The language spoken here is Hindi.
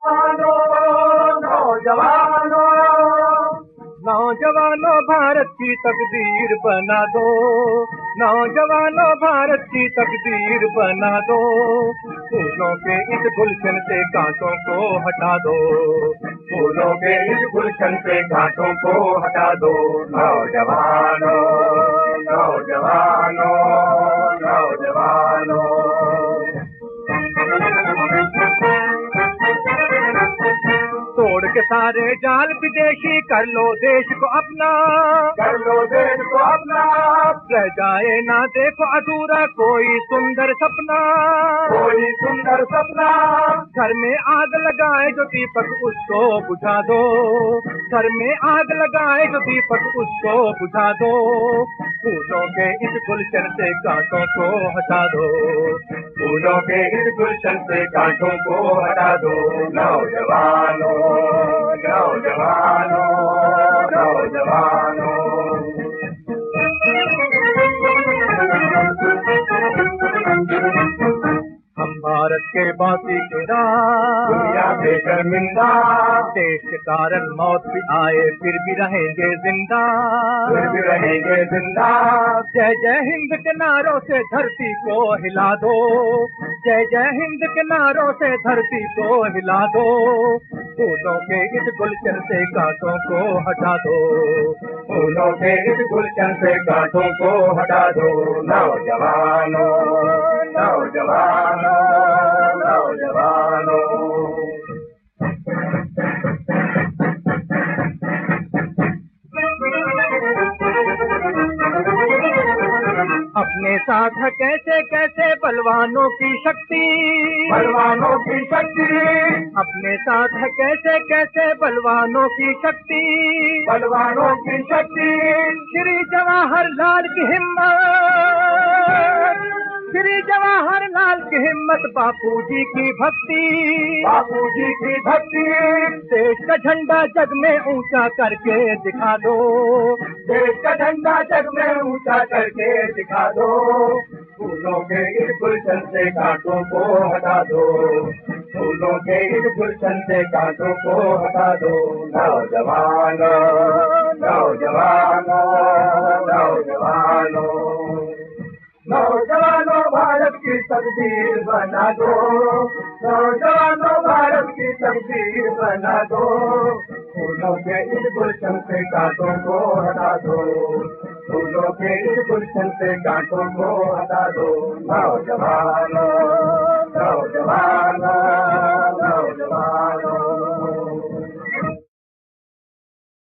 नौजवानों, नौजवानों भारत की तकदीर बना दो, नौजवानों भारत की तकदीर बना दो, फूलों के इस गुलशन से कांटों को हटा दो, फूलों के इस गुलशन से कांटों को हटा दो, नौजवानों, नौजवानों, नौजवानों। तोड़ के सारे जाल विदेशी कर लो देश को अपना, कर लो देश को अपना, रह जाए ना देखो अधूरा कोई सुंदर सपना, कोई सुंदर सपना। घर में आग लगाए जो दीपक उसको बुझा दो, घर में आग लगाए जो दीपक उसको बुझा दो, फूलों के इस गुलशन से कांटों को हटा दो, फूलों के इस गुलशन से कांटों को हटा दो, नौजवानों, नौजवानों, नौजवानों। हम भारत के बासी के दुनिया में शर्मिंदा, देश के कारण मौत भी आए फिर भी रहेंगे जिंदा, फिर भी रहेंगे जिंदा। जय जय हिंद के नारों से धरती को हिला दो, जय जय हिंद के नारों से धरती को हिला दो, फूलों के इस गुलशन से कांटों को हटा दो, फूलों के इस गुलशन से कांटों को हटा दो, नौजवानों, नौजवानों, नौजवानों। अपने साथ है कैसे कैसे बलवानों की शक्ति, बलवानों की शक्ति, अपने साथ है कैसे कैसे बलवानों की शक्ति, बलवानों की शक्ति। श्री जवाहरलाल की हिम्मत, श्री जवाहरलाल की हिम्मत, बापूजी की भक्ति, बापूजी की भक्ति। देश का झंडा जग में ऊंचा करके दिखा दो, देश का झंडा जग में ऊंचा करके दिखा दो, फूलों के इस गुलशन से कांटों को हटा दो, फूलों के इस गुलशन से कांटों को हटा दो, नौजवानों, नौजवानों, नौजवानों। नौजवानों भारत की तकदीर बना दो, नौजवानों भारत की तकदीर बना दो, फूलों के इस गुलशन से कांटों को हटा दो, फूलों के इस गुलशन से कांटों को हटा दो, नौजवानों, नौजवानों।